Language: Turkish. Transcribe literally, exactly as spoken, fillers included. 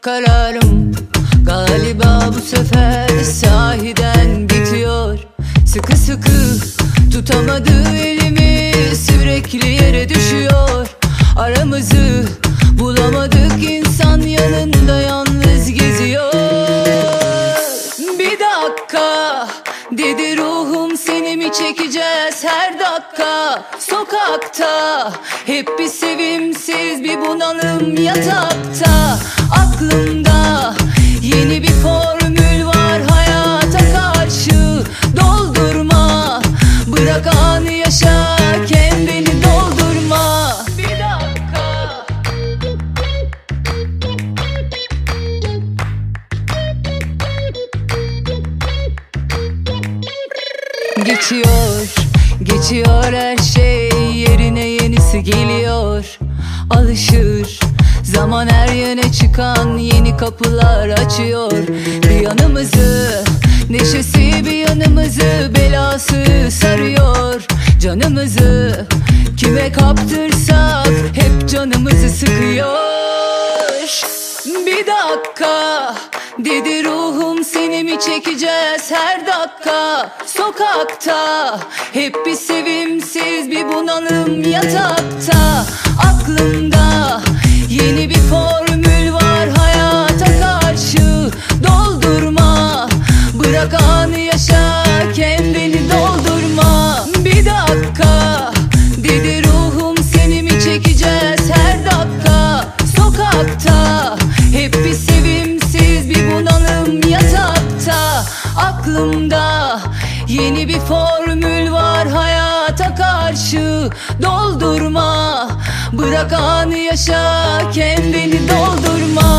kararım galiba bu sefer sahiden bitiyor. Sıkı sıkı tutamadı elimi, sürekli yere düşüyor. Aramızı bulamadık, insan yanında yalnız geziyor. Bir dakika dedi ruhum, seni mi çekeceğiz her dakika? Sokakta hep bir sevimsiz, bir bunalım yatakta. Aklımda yeni bir formül var hayata karşı. Doldurma, bırak anı yaşa, kendini doldurma. Bir dakika. Geçiyor, geçiyor her şey, yerine yenisi geliyor. Alışır zaman, her yöne çıkan yeni kapılar açıyor. Bir yanımızı neşesi, bir yanımızı belası sarıyor. Canımızı kime kaptırsak hep canımızı sıkıyor. Bir dakika dedi ruhum, seni mi çekeceğiz her dakika? Sokakta hep bir sevimsiz, bir bunalım yatakta. Aklımda yeni bir formül var hayata karşı. Doldurma, bırak anı yaşa, kendini doldurma. Bir dakika dedi ruhum, seni mi çekeceğiz her dakika? Sokakta hep bir sevimsiz, bir bunalım yatakta. Aklımda yeni bir formül var hayata karşı. Doldurma, bırak anı yaşa, kendini doldurma.